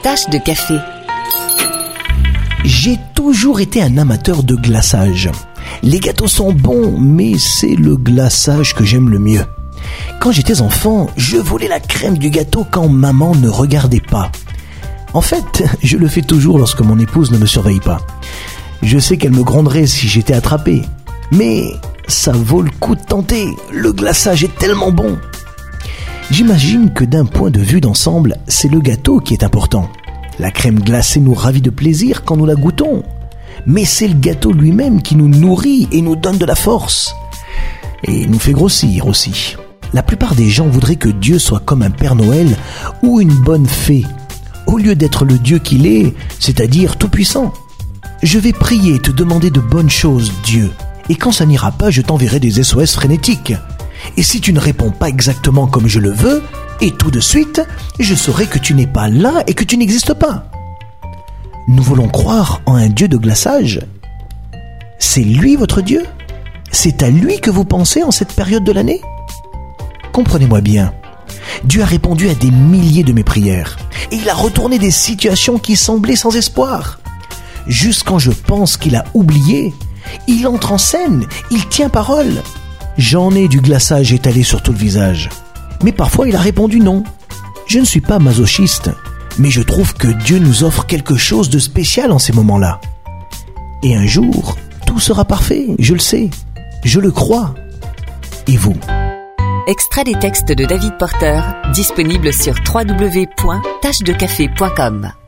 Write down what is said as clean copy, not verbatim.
Tache de café. J'ai toujours été un amateur de glaçage. Les gâteaux sont bons, mais c'est le glaçage que j'aime le mieux. Quand j'étais enfant, je volais la crème du gâteau quand maman ne regardait pas. En fait, je le fais toujours lorsque mon épouse ne me surveille pas. Je sais qu'elle me gronderait si j'étais attrapé. Mais ça vaut le coup de tenter, le glaçage est tellement bon. J'imagine que d'un point de vue d'ensemble, c'est le gâteau qui est important. La crème glacée nous ravit de plaisir quand nous la goûtons. Mais c'est le gâteau lui-même qui nous nourrit et nous donne de la force. Et nous fait grossir aussi. La plupart des gens voudraient que Dieu soit comme un Père Noël ou une bonne fée, au lieu d'être le Dieu qu'il est, c'est-à-dire tout-puissant. Je vais prier et te demander de bonnes choses, Dieu. Et quand ça n'ira pas, je t'enverrai des SOS frénétiques. Et si tu ne réponds pas exactement comme je le veux, et tout de suite, je saurai que tu n'es pas là et que tu n'existes pas. Nous voulons croire en un Dieu de glaçage. C'est lui votre Dieu ? C'est à lui que vous pensez en cette période de l'année ? Comprenez-moi bien. Dieu a répondu à des milliers de mes prières. Et il a retourné des situations qui semblaient sans espoir. Juste quand je pense qu'il a oublié, il entre en scène, il tient parole. J'en ai du glaçage étalé sur tout le visage. Mais parfois il a répondu non. Je ne suis pas masochiste, mais je trouve que Dieu nous offre quelque chose de spécial en ces moments-là. Et un jour, tout sera parfait, je le sais, je le crois. Et vous ? Extrait des textes de David Porter, disponible sur www.tachedecafé.com.